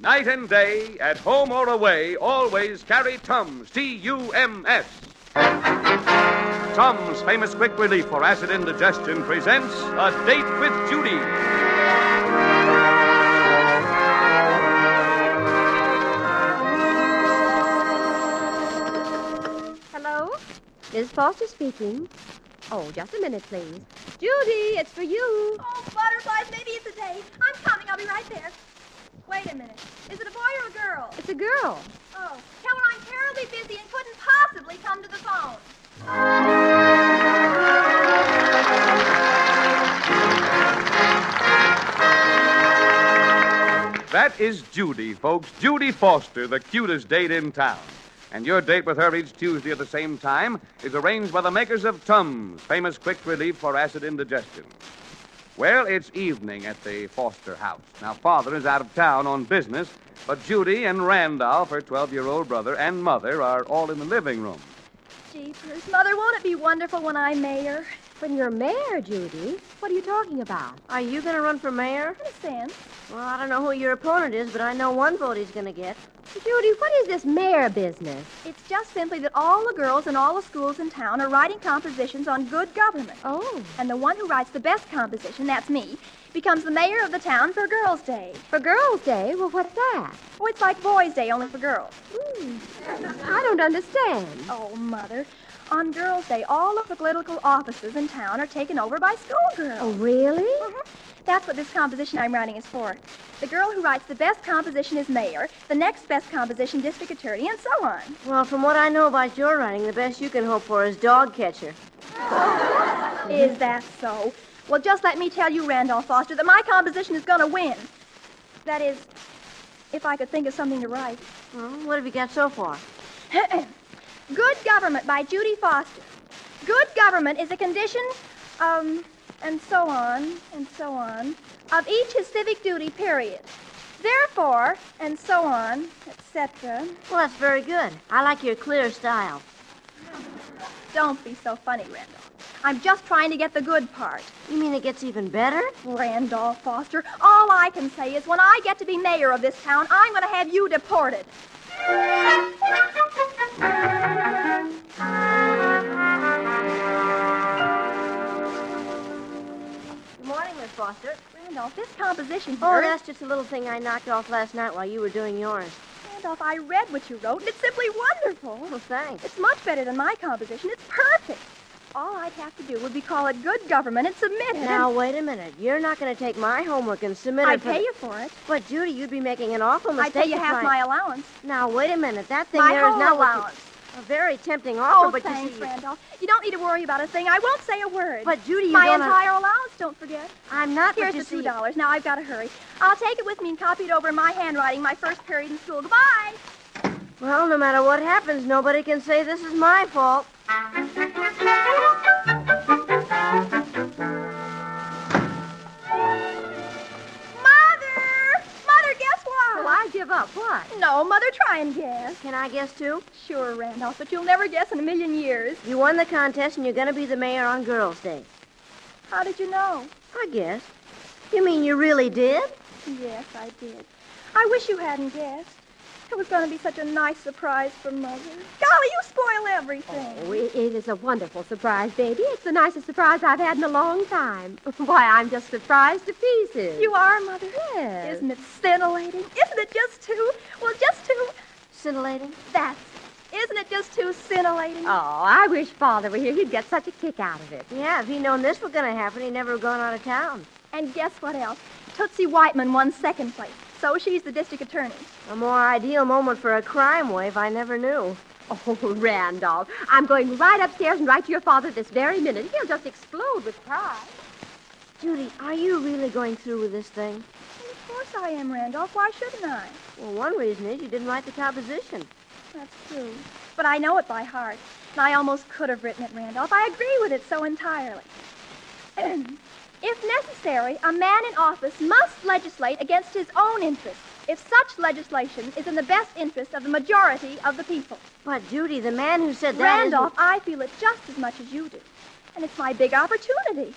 Night and day, at home or away, always carry Tums, T-U-M-S. Tums, famous quick relief for acid indigestion, presents A Date with Judy. Hello? Miss Foster speaking. Oh, just a minute, please. Judy, it's for you. Oh, butterflies, maybe it's a date. I'm coming. I'll be right there. Wait a minute. Is it a boy or a girl? It's a girl. Oh, tell her I'm terribly busy and couldn't possibly come to the phone. That is Judy, folks. Judy Foster, the cutest date in town. And your date with her each Tuesday at the same time is arranged by the makers of Tums, famous quick relief for acid indigestion. Well, it's evening at the Foster house. Now, Father is out of town on business, but Judy and Randolph, her 12-year-old brother, and Mother are all in the living room. Jeepers, Mother, won't it be wonderful when I'm mayor? When you're mayor, Judy? What are you talking about? Are you going to run for mayor? In a sense. Well, I don't know who your opponent is, but I know one vote he's going to get. Judy, what is this mayor business? It's just simply that all the girls in all the schools in town are writing compositions on good government. Oh. And the one who writes the best composition, that's me, becomes the mayor of the town for Girls' Day. For Girls' Day? Well, what's that? Oh, it's like Boys' Day, only for girls. I don't understand. Oh, Mother. On Girls' Day, all of the political offices in town are taken over by schoolgirls. Oh, really? Mm-hmm. That's what this composition I'm writing is for. The girl who writes the best composition is mayor, the next best composition district attorney, and so on. Well, from what I know about your writing, the best you can hope for is dog catcher. Is that so? Well, just let me tell you, Randolph Foster, that my composition is going to win. That is, if I could think of something to write. Well, what have you got so far? Good Government by Judy Foster. Good government is a condition, and so on, of each his civic duty, period. Therefore, and so on, etc. Well, that's very good. I like your clear style. Don't be so funny, Randolph. I'm just trying to get the good part. You mean it gets even better? Randolph Foster, all I can say is when I get to be mayor of this town, I'm going to have you deported. Good morning, Miss Foster. Randolph, this composition here... Oh, that's just a little thing I knocked off last night while you were doing yours. Randolph, I read what you wrote, and it's simply wonderful. Well, thanks. It's much better than my composition. It's perfect. All I'd have to do would be call it good government and submit it. Now, wait a minute. You're not going to take my homework and submit it I'd pay you for it. But, Judy, you'd be making an awful mistake. I'd pay you half my allowance. Now, wait a minute. That thing my there is whole not allowance. A very tempting offer, Oh, but thanks, you see... Randolph. You don't need to worry about a thing. I won't say a word. But, Judy, my entire allowance, don't forget. I'm not... Here's the $2. Now I've got to hurry. I'll take it with me and copy it over in my handwriting my first period in school. Goodbye. Well, no matter what happens, nobody can say this is my fault. Mother, guess what? Well, I give up. What? No, Mother, try and guess. Can I guess, too? Sure, Randolph, but you'll never guess in a million years. You won the contest, and you're going to be the mayor on Girls' Day. How did you know? I guessed. You mean you really did? Yes, I did. I wish you hadn't guessed. It was going to be such a nice surprise for Mother. Golly, you spoil everything. Oh, it is a wonderful surprise, baby. It's the nicest surprise I've had in a long time. Why, I'm just surprised to pieces. You are, Mother? Yes. Isn't it scintillating? Isn't it just too... Well, just too... Scintillating? That's it. Isn't it just too scintillating? Oh, I wish Father were here. He'd get such a kick out of it. Yeah, if he'd known this was going to happen, he'd never have gone out of town. And guess what else? Tootsie Whiteman won second place. So she's the district attorney. A more ideal moment for a crime wave I never knew. Oh, Randolph, I'm going right upstairs and write to your father this very minute. He'll just explode with pride. Judy, are you really going through with this thing? Well, of course I am, Randolph. Why shouldn't I? Well, one reason is you didn't write the composition. That's true. But I know it by heart. And I almost could have written it, Randolph. I agree with it so entirely. If necessary, a man in office must legislate against his own interests if such legislation is in the best interest of the majority of the people. But, Judy, the man who said that Randolph, I feel it just as much as you do. And it's my big opportunity.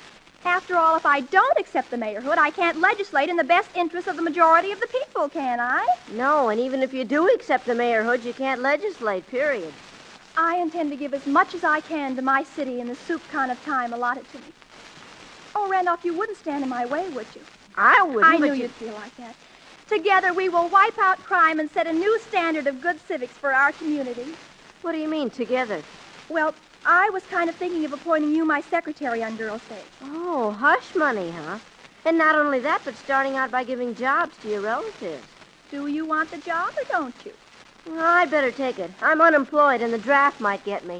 After all, if I don't accept the mayorhood, I can't legislate in the best interest of the majority of the people, can I? No, and even if you do accept the mayorhood, you can't legislate, period. I intend to give as much as I can to my city in the soup kind of time allotted to me. Oh, Randolph, you wouldn't stand in my way, would you? I wouldn't. I but knew you'd feel like that. Together, we will wipe out crime and set a new standard of good civics for our community. What do you mean, together? Well, I was kind of thinking of appointing you my secretary on Girls' Day. Oh, hush money, huh? And not only that, but starting out by giving jobs to your relatives. Do you want the job or don't you? Well, I'd better take it. I'm unemployed, and the draft might get me.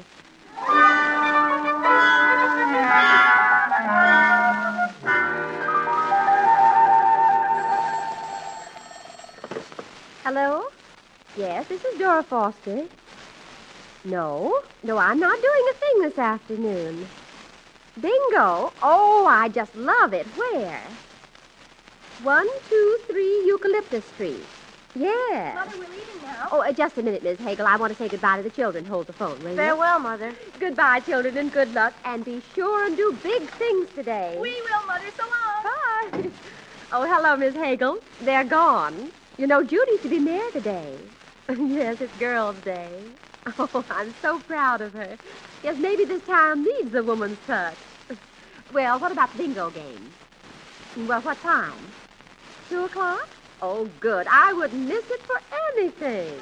Hello? Yes, this is Dora Foster. No, I'm not doing a thing this afternoon. Bingo? Oh, I just love it. Where? 123 Eucalyptus Street. Yes. Mother, we're leaving now. Oh, just a minute, Miss Hagel. I want to say goodbye to the children. Hold the phone, will you? Farewell, Mother. Goodbye, children, and good luck. And be sure and do big things today. We will, Mother. So long. Bye. Oh, hello, Miss Hagel. They're gone. You know, Judy's to be mayor today. Yes, it's Girls' Day. Oh, I'm so proud of her. Yes, maybe this town needs a woman's touch. Well, what about the bingo game? Well, what time? 2 o'clock? Oh, good. I wouldn't miss it for anything.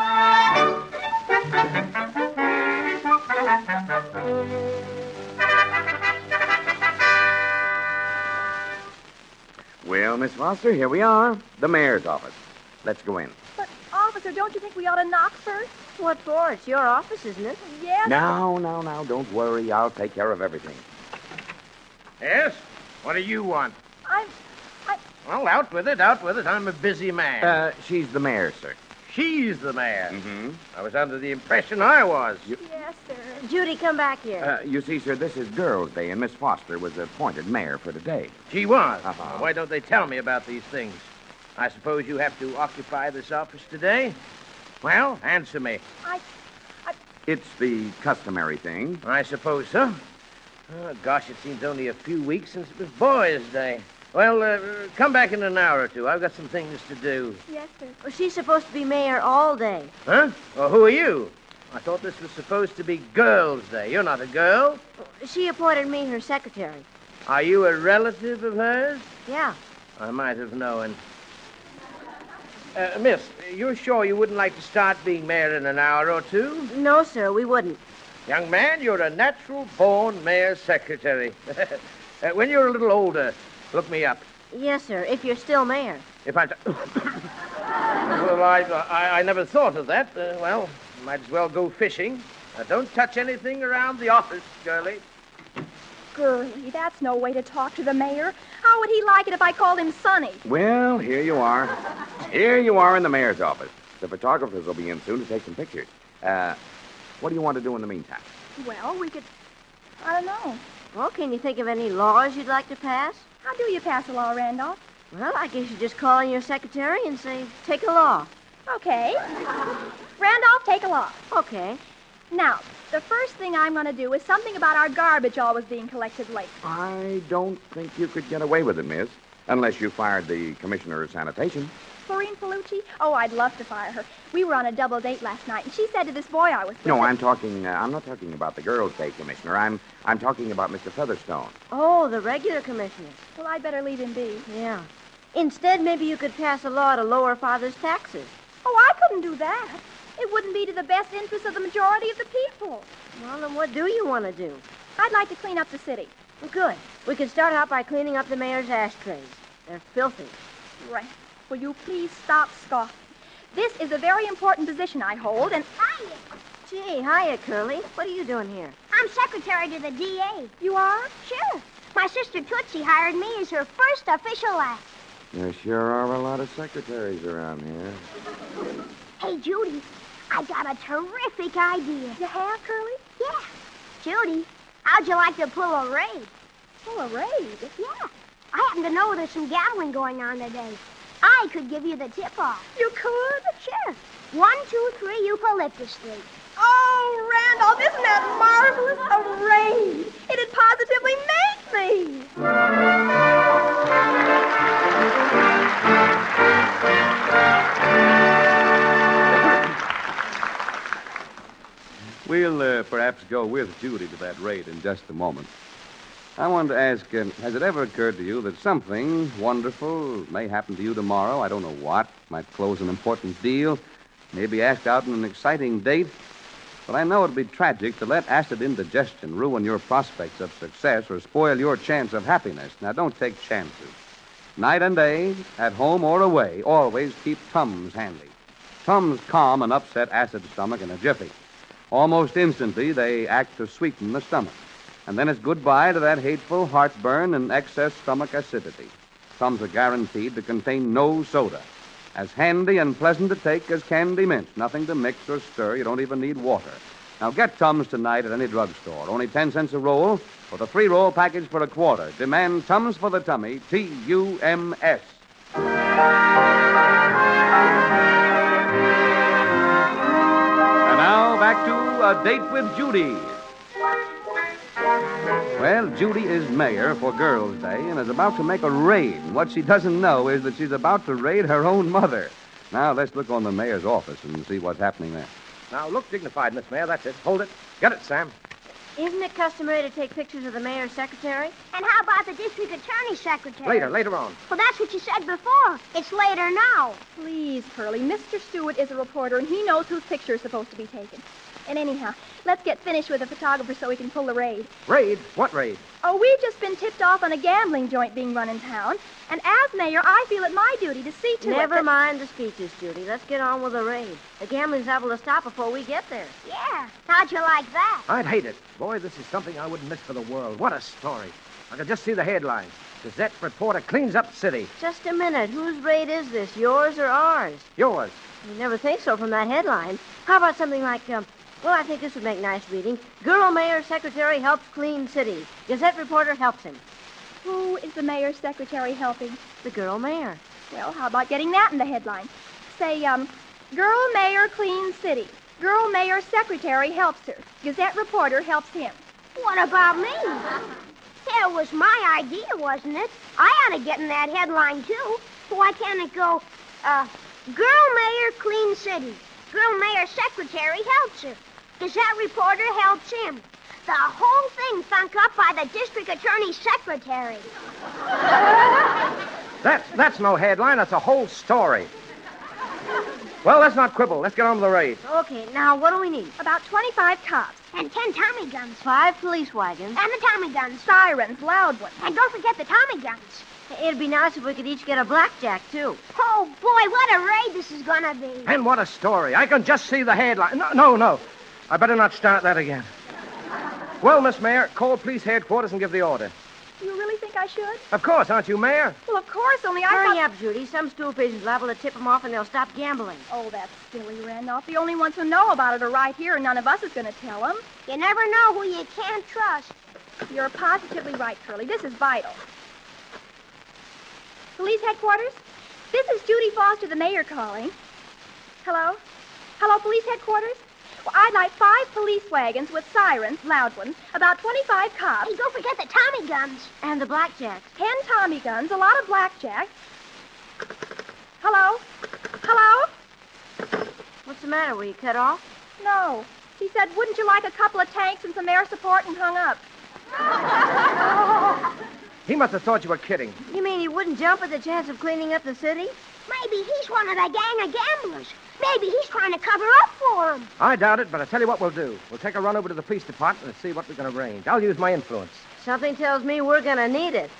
Well, Miss Foster, here we are. The mayor's office. Let's go in. But, officer, don't you think we ought to knock first? What for? It's your office, isn't it? Yes. Now, don't worry. I'll take care of everything. Yes? What do you want? I... Well, out with it, out with it. I'm a busy man. She's the mayor, sir. She's the mayor. Mm-hmm. I was under the impression I was. Yes, sir. Judy, come back here. You see, sir, this is Girls' Day, and Miss Foster was appointed mayor for today. She was. Uh-huh. Why don't they tell me about these things? I suppose you have to occupy this office today? Well, answer me. It's the customary thing. I suppose so. Oh, gosh, it seems only a few weeks since it was Boys' Day. Well, come back in an hour or two. I've got some things to do. Yes, sir. Well, she's supposed to be mayor all day. Huh? Well, who are you? I thought this was supposed to be Girls' Day. You're not a girl. She appointed me her secretary. Are you a relative of hers? Yeah. I might have known. Miss, you're sure you wouldn't like to start being mayor in an hour or two? No, sir, we wouldn't. Young man, you're a natural-born mayor's secretary. When you're a little older, look me up. Yes, sir, if you're still mayor. If I... Well, I never thought of that. Well, might as well go fishing. Don't touch anything around the office, girlie. Girlie, that's no way to talk to the mayor. How would he like it if I called him Sonny? Well, here you are. Here you are in the mayor's office. The photographers will be in soon to take some pictures. What do you want to do in the meantime? Well, we could... I don't know. Well, can you think of any laws you'd like to pass? How do you pass a law, Randolph? Well, I guess you just call in your secretary and say, take a law. Okay. Randolph, take a law. Okay. Now, the first thing I'm going to do is something about our garbage always being collected late. I don't think you could get away with it, miss. Unless you fired the commissioner of sanitation. Florine Palucci? Oh, I'd love to fire her. We were on a double date last night, and she said to this boy I was with... No, I'm not talking about the Girls' Day commissioner. I'm talking about Mr. Featherstone. Oh, the regular commissioner. Well, I'd better leave him be. Yeah. Instead, maybe you could pass a law to lower Father's taxes. Oh, I couldn't do that. It wouldn't be to the best interest of the majority of the people. Well, then what do you want to do? I'd like to clean up the city. Well, good. We can start out by cleaning up the mayor's ashtrays. They're filthy. Right. Will you please stop scoffing? This is a very important position I hold, and... Hiya. Gee, hiya, Curly. What are you doing here? I'm secretary to the DA. You are? Sure. My sister Tootsie hired me as her first official act. There sure are a lot of secretaries around here. Hey, Judy, I got a terrific idea. You have, Curly? Yeah. Judy, how'd you like to pull a raid? Oh, a raid? Yeah. I happen to know there's some gambling going on today. I could give you the tip-off. You could? Sure. 123 Eucalyptus Street. Oh, Randolph, isn't that marvelous? A raid. It'd positively make me. We'll perhaps go with Judy to that raid in just a moment. I wanted to ask, has it ever occurred to you that something wonderful may happen to you tomorrow? I don't know what. Might close an important deal. Maybe ask out on an exciting date. But I know it'd be tragic to let acid indigestion ruin your prospects of success or spoil your chance of happiness. Now, don't take chances. Night and day, at home or away, always keep Tums handy. Tums calm an upset acid stomach in a jiffy. Almost instantly, they act to sweeten the stomach. And then it's goodbye to that hateful heartburn and excess stomach acidity. Tums are guaranteed to contain no soda. As handy and pleasant to take as candy mints. Nothing to mix or stir. You don't even need water. Now get Tums tonight at any drugstore. Only 10 cents a roll, or the 3-roll package for $1. Demand Tums for the tummy. Tums. And now back to A Date with Judy. Well, Judy is mayor for Girls' Day and is about to make a raid. And what she doesn't know is that she's about to raid her own mother. Now, let's look on the mayor's office and see what's happening there. Now, look dignified, Miss Mayor. That's it. Hold it. Get it, Sam. Isn't it customary to take pictures of the mayor's secretary? And how about the district attorney's secretary? Later on. Well, that's what you said before. It's later now. Please, Curly. Mr. Stewart is a reporter, and he knows whose picture is supposed to be taken. And anyhow, let's get finished with the photographer so we can pull the raid. Raid? What raid? Oh, we've just been tipped off on a gambling joint being run in town. And as mayor, I feel it my duty to see to it Never that... mind the speeches, Judy. Let's get on with the raid. The gambling's liable to stop before we get there. Yeah. How'd you like that? I'd hate it. Boy, this is something I wouldn't miss for the world. What a story. I could just see the headline. Gazette reporter cleans up city. Just a minute. Whose raid is this, yours or ours? Yours. You never think so from that headline. How about something like, well, I think this would make nice reading. Girl mayor secretary helps clean city. Gazette reporter helps him. Who is the mayor's secretary helping? The girl mayor. Well, how about getting that in the headline? Say, girl mayor cleans city. Girl mayor secretary helps her. Gazette reporter helps him. What about me? It was my idea, wasn't it? I ought to get in that headline, too. Why can't it go, girl mayor cleans city. Girl mayor secretary helps her. Gazette reporter helps him. The whole thing thunk up by the district attorney's secretary. That's no headline. That's a whole story. Well, let's not quibble. Let's get on with the raid. Okay, now what do we need? About 25 cops. And 10 Tommy guns. 5 police wagons. And the Tommy guns. Sirens, loud ones. And don't forget the Tommy guns. It'd be nice if we could each get a blackjack, too. Oh, boy, what a raid this is going to be. And what a story. I can just see the headline. No. I better not start that again. Well, Miss Mayor, call police headquarters and give the order. You really think I should? Of course, aren't you, Mayor? Well, of course, only I Hurry thought... up, Judy. Some stool pigeon's liable to tip them off and they'll stop gambling. Oh, that's silly, Randolph. The only ones who know about it are right here, and none of us is going to tell them. You never know who you can't trust. You're positively right, Curly. This is vital. Police headquarters? This is Judy Foster, the mayor, calling. Hello? Hello, police headquarters? Well, I'd like 5 police wagons with sirens, loud ones, about 25 cops. Hey, don't forget the Tommy guns. And the blackjacks. 10 Tommy guns, a lot of blackjack. Hello? Hello? What's the matter? Were you cut off? No. He said, wouldn't you like a couple of tanks and some air support, and hung up. He must have thought you were kidding. You mean he wouldn't jump at the chance of cleaning up the city? Maybe he's one of the gang of gamblers. Maybe he's trying to cover up for him. I doubt it, but I'll tell you what we'll do. We'll take a run over to the police department and see what we can arrange. I'll use my influence. Something tells me we're going to need it.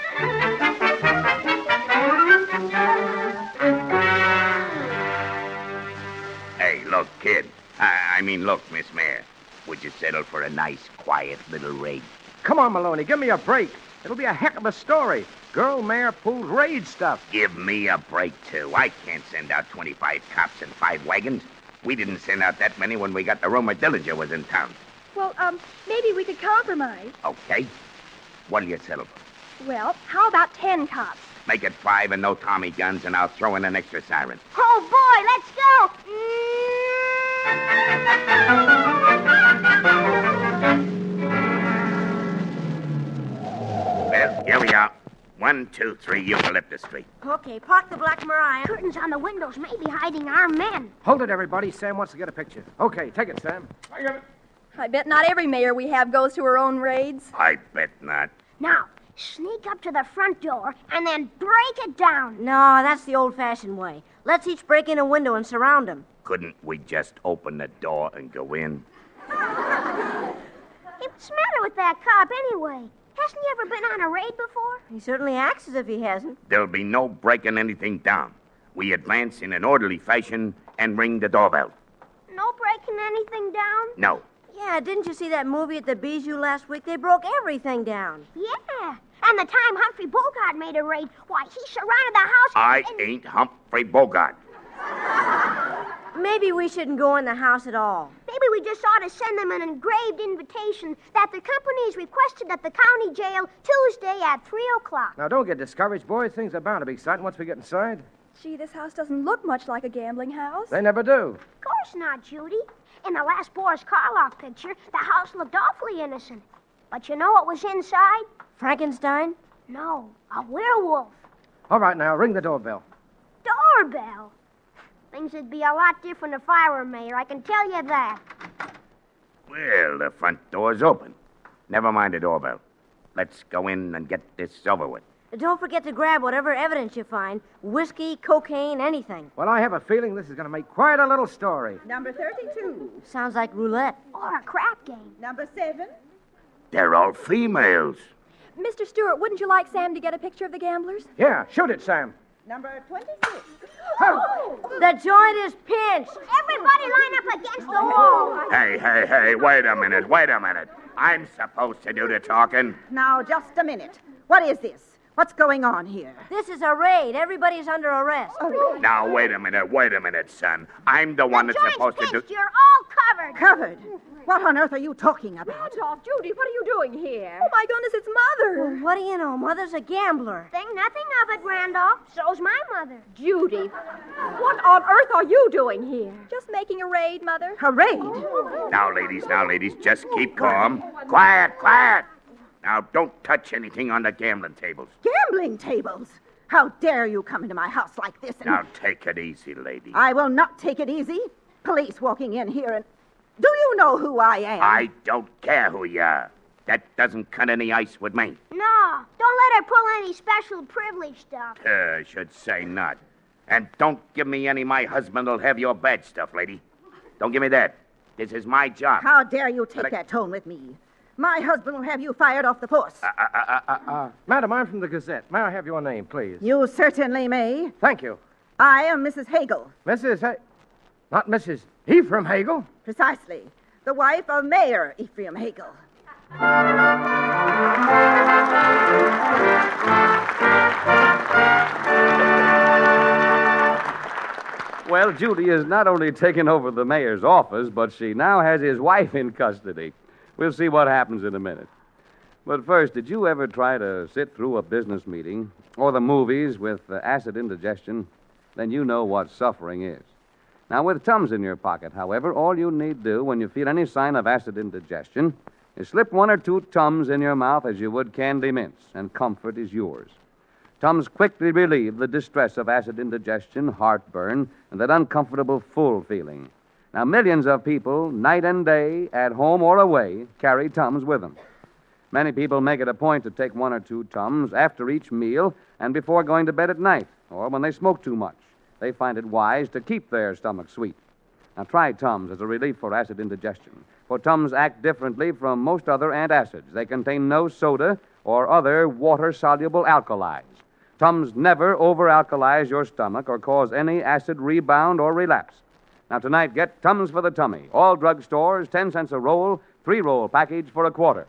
Hey, look, kid. Look, Miss Mayor. Would you settle for a nice, quiet little raid? Come on, Maloney, give me a break. It'll be a heck of a story. Girl mayor pulled raid stuff. Give me a break, too. I can't send out 25 cops and 5 wagons. We didn't send out that many when we got the rumor Dillinger was in town. Well, maybe we could compromise. Okay. What'll you settle for? Well, how about 10 cops? Make it 5 and no Tommy guns, and I'll throw in an extra siren. Oh, boy, let's go. Here we are. 1, 2, 3, Eucalyptus Street. Okay, park the Black Mariah. Curtains on the windows may be hiding our men. Hold it, everybody. Sam wants to get a picture. Okay, take it, Sam. I bet not every mayor we have goes to her own raids. I bet not. Now, sneak up to the front door and then break it down. No, that's the old-fashioned way. Let's each break in a window and surround them. Couldn't we just open the door and go in? Hey, what's the matter with that cop anyway? Hasn't he ever been on a raid before? He certainly acts as if he hasn't. There'll be no breaking anything down. We advance in an orderly fashion and ring the doorbell. No breaking anything down? No. Yeah, didn't you see that movie at the Bijou last week? They broke everything down. Yeah. And the time Humphrey Bogart made a raid, why, he surrounded the house... I and... ain't Humphrey Bogart. Maybe we shouldn't go in the house at all. Maybe we just ought to send them an engraved invitation that the company's requested at the county jail Tuesday at 3 o'clock. Now, don't get discouraged, boys. Things are bound to be exciting once we get inside. Gee, this house doesn't look much like a gambling house. They never do. Of course not, Judy. In the last Boris Karloff picture, the house looked awfully innocent. But you know what was inside? Frankenstein? No, a werewolf. All right, now, ring the doorbell. Doorbell. Things would be a lot different if I were mayor, I can tell you that. Well, the front door's open. Never mind the doorbell. Let's go in and get this over with. Don't forget to grab whatever evidence you find. Whiskey, cocaine, anything. Well, I have a feeling this is going to make quite a little story. Number 32. Sounds like roulette. Or a crap game. Number 7. They're all females. Mr. Stewart, wouldn't you like Sam to get a picture of the gamblers? Yeah, shoot it, Sam. Number 26. The joint is pinched. Everybody line up against the wall. Hey, wait a minute. I'm supposed to do the talking. Now, just a minute. What is this? What's going on here? This is a raid. Everybody's under arrest. Now, wait a minute, son. I'm the one that's supposed to do... You're all covered. Covered? What on earth are you talking about? Randolph, Judy, what are you doing here? Oh, my goodness, it's Mother. Well, what do you know? Mother's a gambler. Think nothing of it, Randolph. So's my mother. Judy, what on earth are you doing here? Just making a raid, Mother. A raid? Now, ladies, just keep calm. Quiet. Now, don't touch anything on the gambling tables. Gambling tables? How dare you come into my house like this and... Now, take it easy, lady. I will not take it easy. Police walking in here and... Do you know who I am? I don't care who you are. That doesn't cut any ice with me. No, don't let her pull any special privilege stuff. Should say not. And don't give me any my husband will have your bad stuff, lady. Don't give me that. This is my job. How dare you take that tone with me? My husband will have you fired off the force. Madam, I'm from the Gazette. May I have your name, please? You certainly may. Thank you. I am Mrs. Hagel. Not Mrs. Ephraim Hagel? Precisely. The wife of Mayor Ephraim Hagel. Well, Judy has not only taken over the mayor's office, but she now has his wife in custody. We'll see what happens in a minute. But first, did you ever try to sit through a business meeting or the movies with acid indigestion? Then you know what suffering is. Now, with Tums in your pocket, however, all you need do when you feel any sign of acid indigestion is slip 1 or 2 Tums in your mouth as you would candy mints, and comfort is yours. Tums quickly relieve the distress of acid indigestion, heartburn, and that uncomfortable full feeling. Now, millions of people, night and day, at home or away, carry Tums with them. Many people make it a point to take 1 or 2 Tums after each meal and before going to bed at night, or when they smoke too much. They find it wise to keep their stomach sweet. Now, try Tums as a relief for acid indigestion. For Tums act differently from most other antacids. They contain no soda or other water-soluble alkalis. Tums never over-alkalize your stomach or cause any acid rebound or relapse. Now, tonight, get Tums for the tummy. All drugstores, 10 cents a roll, 3-roll package for $0.25.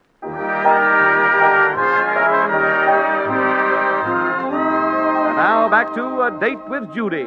And now, back to A Date with Judy.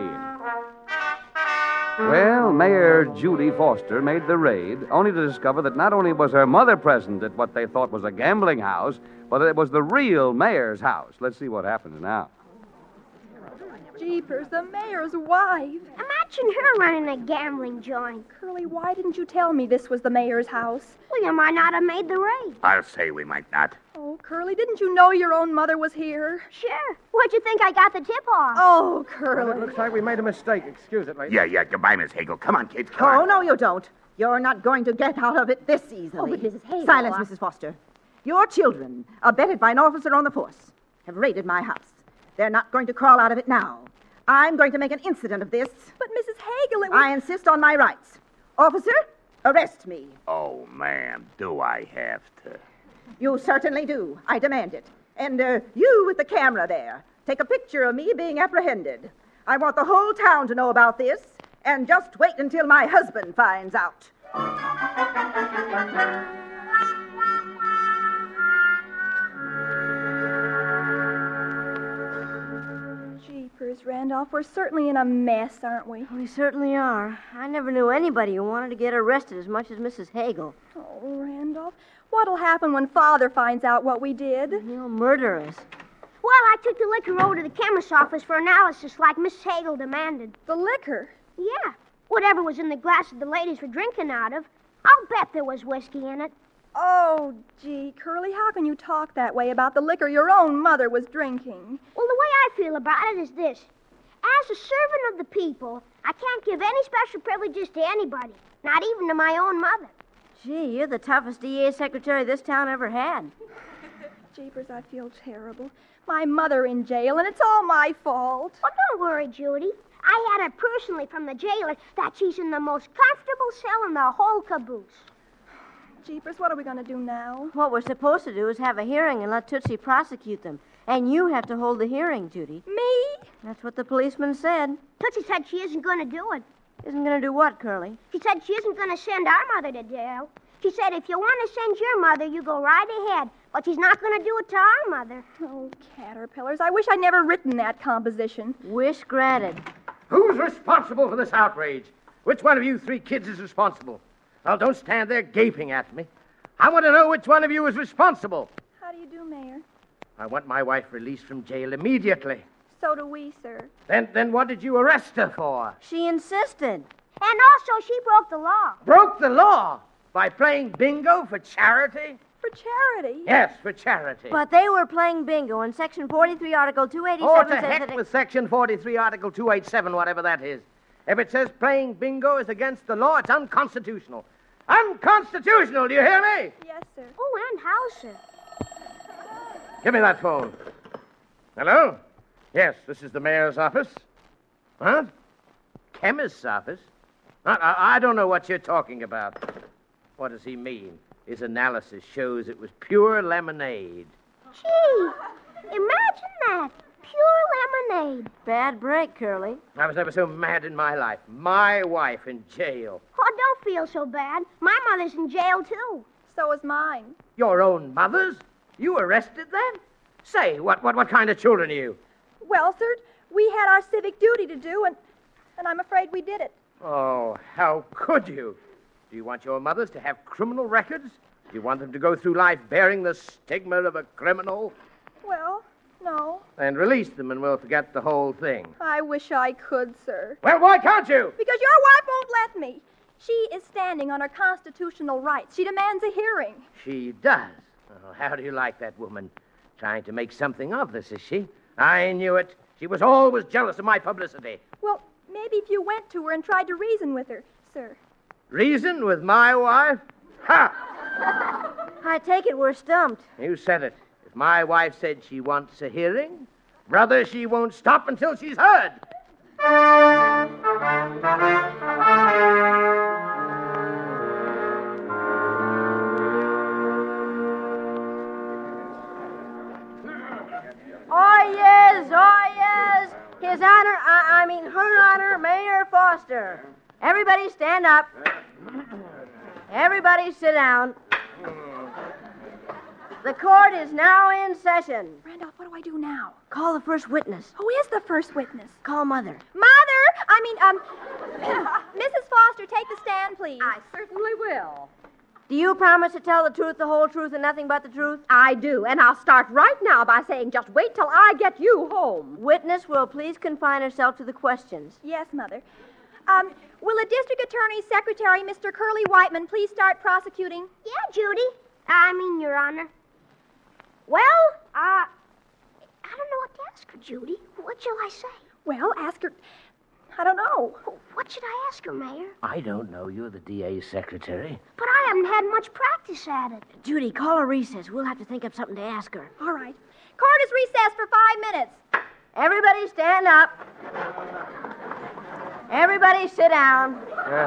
Well, Mayor Judy Foster made the raid, only to discover that not only was her mother present at what they thought was a gambling house, but it was the real mayor's house. Let's see what happens now. Jeepers, the mayor's wife. Imagine her running a gambling joint. Curly, why didn't you tell me this was the mayor's house? Well, you might not have made the raid. I'll say we might not. Oh, Oh, Curly, didn't you know your own mother was here? Sure. Where'd you think I got the tip off? Oh, Well, Curly. it looks like we made a mistake. Excuse it, lady. Yeah, goodbye, Miss Hagel. Come on, kids, come Oh, on. no, you don't. You're not going to get out of it this easily. Oh, but Mrs. Hagel, Silence, Mrs. Foster. Your children, abetted by an officer on the force, have raided my house. They're not going to crawl out of it now. I'm going to make an incident of this. But Mrs. Hagel, it was... I insist on my rights. Officer, arrest me. Oh, ma'am, do I have to? You certainly do. I demand it. And you with the camera there, take a picture of me being apprehended. I want the whole town to know about this, and just wait until my husband finds out. Jeepers, Randolph, we're certainly in a mess, aren't we? We certainly are. I never knew anybody who wanted to get arrested as much as Mrs. Hagel. Oh, Randolph, what'll happen when Father finds out what we did? He'll murder us. Well, I took the liquor over to the chemist's office for analysis like Miss Hagel demanded. The liquor. Yeah. Whatever was in the glasses the ladies were drinking out of, I'll bet there was whiskey in it. Oh, gee, Curly, how can you talk that way about the liquor your own mother was drinking? Well, the way I feel about it is this. As a servant of the people, I can't give any special privileges to anybody, not even to my own mother. Gee, you're the toughest DA secretary this town ever had. Jeepers, I feel terrible. My mother in jail, and it's all my fault. Oh, don't worry, Judy. I had it personally from the jailer that she's in the most comfortable cell in the whole caboose. Jeepers, what are we going to do now? What we're supposed to do is have a hearing and let Tootsie prosecute them. And you have to hold the hearing, Judy. Me? That's what the policeman said. Tootsie said she isn't going to do it. Isn't going to do what, Curly? She said she isn't going to send our mother to jail. She said if you want to send your mother, you go right ahead. But she's not going to do it to our mother. Oh, caterpillars, I wish I'd never written that composition. Wish granted. Who's responsible for this outrage? Which one of you three kids is responsible? Well, don't stand there gaping at me. I want to know which one of you is responsible. How do you do, Mayor? I want my wife released from jail immediately. So do we, sir. Then what did you arrest her for? She insisted. And also, she broke the law. Broke the law by playing bingo for charity? For charity? Yes, for charity. But they were playing bingo, and Section 43, Article 287 Oh, to says heck that it... with Section 43, Article 287, whatever that is. If it says playing bingo is against the law, it's unconstitutional. Unconstitutional, do you hear me? Yes, sir. Oh, and how, sir? Give me that phone. Hello? Yes, this is the mayor's office. What? Chemist's office? I don't know what you're talking about. What does he mean? His analysis shows it was pure lemonade. Gee, imagine that. Pure lemonade. Bad break, Curly. I was never so mad in my life. My wife in jail. Oh, don't feel so bad. My mother's in jail, too. So is mine. Your own mother's? You arrested them? Say, what kind of children are you? Well, sir, we had our civic duty to do, and I'm afraid we did it. Oh, how could you? Do you want your mothers to have criminal records? Do you want them to go through life bearing the stigma of a criminal? Well, no. Then release them and we'll forget the whole thing. I wish I could, sir. Well, why can't you? Because your wife won't let me. She is standing on her constitutional rights. She demands a hearing. She does. Oh, how do you like that woman? Trying to make something of this, is she? I knew it. She was always jealous of my publicity. Well, maybe if you went to her and tried to reason with her, sir. Reason with my wife? Ha! I take it we're stumped. You said it. If my wife said she wants a hearing, brother, she won't stop until she's heard. Oh, yes. His Honor, Her Honor, Mayor Foster. Everybody stand up. Everybody sit down. The court is now in session. Randolph, what do I do now? Call the first witness. Who is the first witness? Call Mother. Mrs. Foster, take the stand, please. I certainly will. Do you promise to tell the truth, the whole truth, and nothing but the truth? I do, and I'll start right now by saying just wait till I get you home. Witness will please confine herself to the questions. Yes, Mother. Will the District Attorney's Secretary, Mr. Curly Whiteman, please start prosecuting? Yeah, Judy. Your Honor. Well, I don't know what to ask her, Judy. What shall I say? Well, ask her. I don't know. What should I ask her, Mayor? I don't know. You're the DA's secretary. But I haven't had much practice at it. Judy, call a recess. We'll have to think up something to ask her. All right. Court is recessed for 5 minutes. Everybody stand up. Everybody sit down.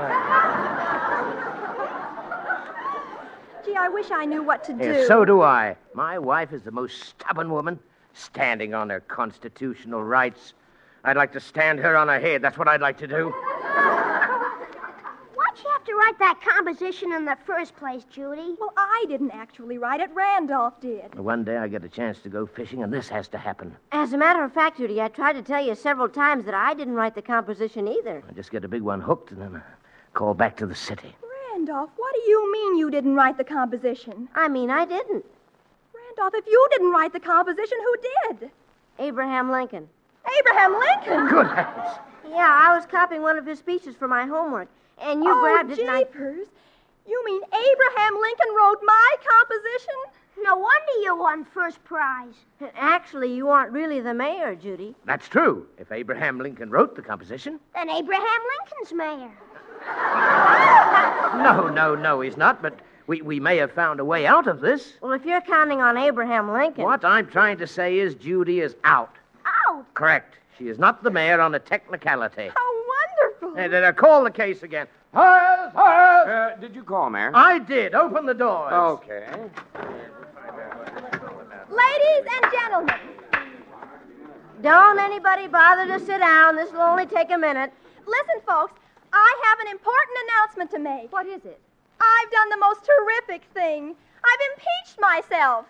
Gee, I wish I knew what to do. Yeah, so do I. My wife is the most stubborn woman, standing on her constitutional rights. I'd like to stand her on her head. That's what I'd like to do. Why'd you have to write that composition in the first place, Judy? Well, I didn't actually write it. Randolph did. One day I get a chance to go fishing, and this has to happen. As a matter of fact, Judy, I tried to tell you several times that I didn't write the composition either. I just get a big one hooked, and then I call back to the city. Randolph, what do you mean you didn't write the composition? I mean, I didn't. Randolph, if you didn't write the composition, who did? Abraham Lincoln. Abraham Lincoln. Good heavens. Yeah, I was copying one of his speeches for my homework, and you grabbed it and I... jeepers. You mean Abraham Lincoln wrote my composition? No wonder you won first prize. Actually, you aren't really the mayor, Judy. That's true. If Abraham Lincoln wrote the composition. Then Abraham Lincoln's mayor. No, he's not, but we may have found a way out of this. Well, if you're counting on Abraham Lincoln... What I'm trying to say is Judy is out. Out? Correct. She is not the mayor on a technicality. How wonderful. Hey, call the case again. Horace! Did you call, Mayor? I did. Open the doors. Okay. Ladies and gentlemen. Don't anybody bother to sit down. This will only take a minute. Listen, folks. I have an important announcement to make. What is it? I've done the most terrific thing. I've impeached myself.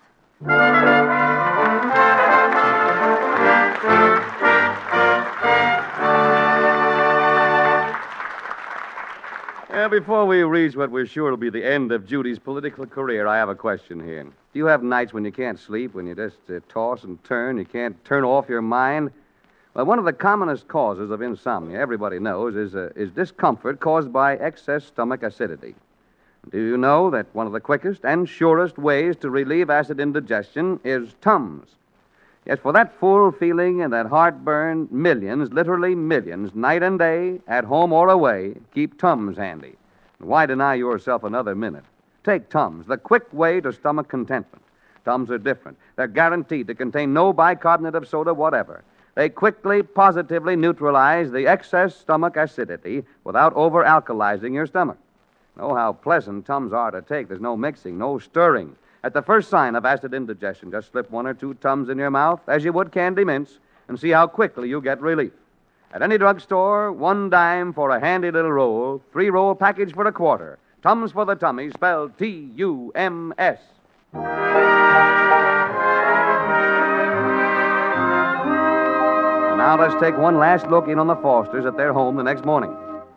Before we reach what we're sure will be the end of Judy's political career, I have a question here. Do you have nights when you can't sleep, when you just toss and turn, you can't turn off your mind? Well, one of the commonest causes of insomnia, everybody knows, is discomfort caused by excess stomach acidity. Do you know that one of the quickest and surest ways to relieve acid indigestion is Tums? Yes, for that full feeling and that heartburn, millions, literally millions, night and day, at home or away, keep Tums handy. Why deny yourself another minute? Take Tums, the quick way to stomach contentment. Tums are different. They're guaranteed to contain no bicarbonate of soda whatever. They quickly, positively neutralize the excess stomach acidity without over-alkalizing your stomach. Know how pleasant Tums are to take. There's no mixing, no stirring. At the first sign of acid indigestion, just slip 1 or 2 Tums in your mouth, as you would candy mints, and see how quickly you get relief. At any drugstore, 1 dime for a handy little roll, 3-roll package for $0.25. Tums for the tummy, spelled T-U-M-S. Now let's take one last look in on the Fosters at their home the next morning.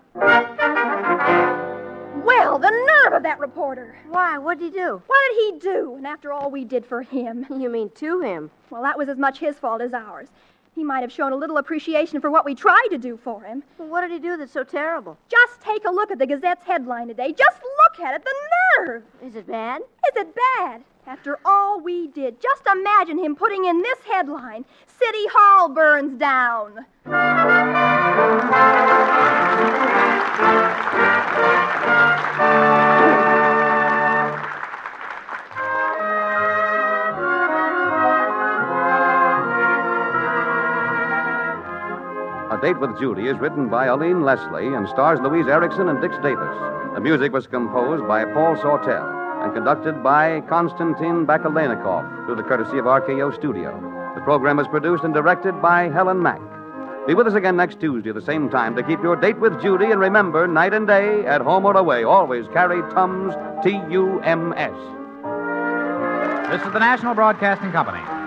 Well, the nerve of that reporter. Why? What'd he do? What did he do? And after all we did for him. You mean to him? Well, that was as much his fault as ours. He might have shown a little appreciation for what we tried to do for him. Well, what did he do that's so terrible? Just take a look at the Gazette's headline today. Just look at it. The nerve. Is it bad? Is it bad? After all we did, just imagine him putting in this headline, City Hall burns down. A Date with Judy is written by Aline Leslie and stars Louise Erickson and Dix Davis. The music was composed by Paul Sortel and conducted by Konstantin Bakalennikov through the courtesy of RKO Studio. The program was produced and directed by Helen Mack. Be with us again next Tuesday at the same time to keep your date with Judy, and remember, night and day, at home or away, always carry Tums, T-U-M-S. This is the National Broadcasting Company.